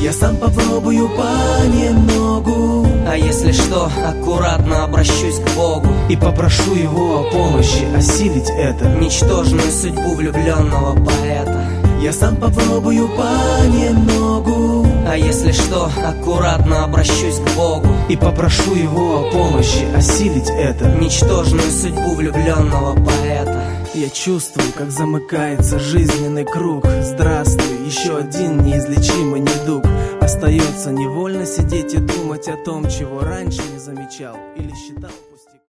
Я сам попробую понемногу, а если что, аккуратно обращусь к Богу и попрошу его о помощи осилить это, ничтожную судьбу влюбленного поэта. Я сам попробую понемногу, а если что, аккуратно обращусь к Богу и попрошу его о помощи осилить это, ничтожную судьбу влюбленного поэта. Я чувствую, как замыкается жизненный круг. Здравствуй, еще один неизлечимый недуг. Остается невольно сидеть и думать о том, чего раньше не замечал или считал.